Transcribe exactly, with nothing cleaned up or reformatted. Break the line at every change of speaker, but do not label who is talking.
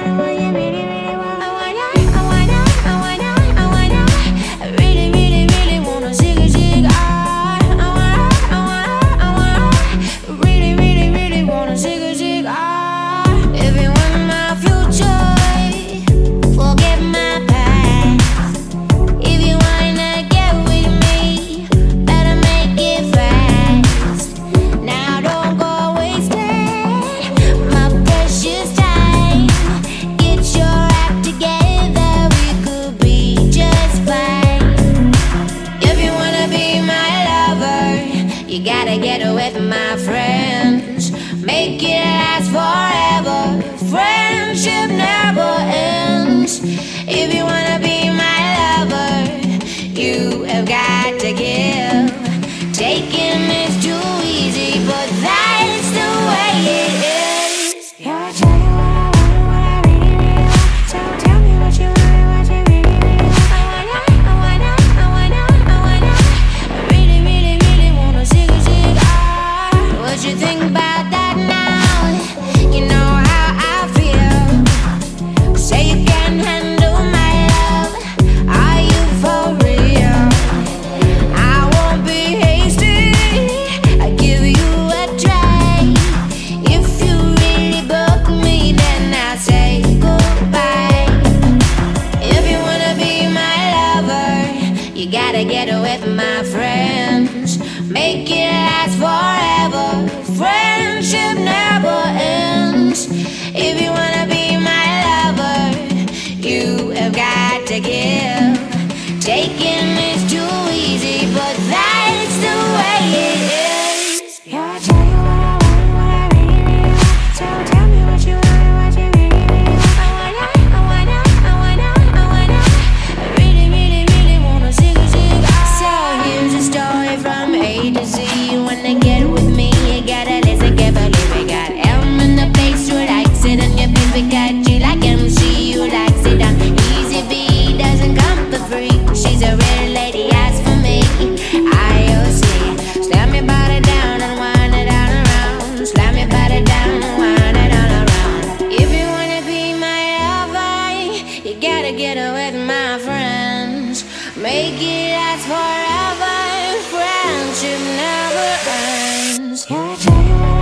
You gotta get with my friends, make it last forever. Friendship never ends. If you wanna be my lover, you have got to give. Taking is too easy, but that's the way it is. Gotta tell you what I want, what I really, really want. So tell me what you want, what you really, really want. I wanna, I wanna, I wanna, I wanna, I really, really, really wanna zig a zig ah. What you think about that now? You know how I feel. Say you can handle my love. Are you for real? I won't be hasty. I give you a try. If you really book me, then I'll say goodbye. If you wanna be my lover, you gotta get with my friends. Make it last forever. Friendship never ends. If you wanna be my lover, you have got to give. Taking is too easy, but that's the way it is. Gotta tell you what I want, what I really, really want. So tell me what you want, what you really, really want. I wanna, I wanna, I wanna, I wanna, I really, really, really wanna zig a zig ah. So here's a story from A to Z. Wanna get with me, you gotta listen carefully. We got M in the place who likes it in your face. We got G like M C, who likes it down. Easy B doesn't come for free. She's a real lady, ask for me. I O C, slam your body down and wind it all around. Slam your body down and wind it all around. If you wanna be my lover, you gotta get with my friends. Make it last forever. Friendship never ends. Gotta tell you what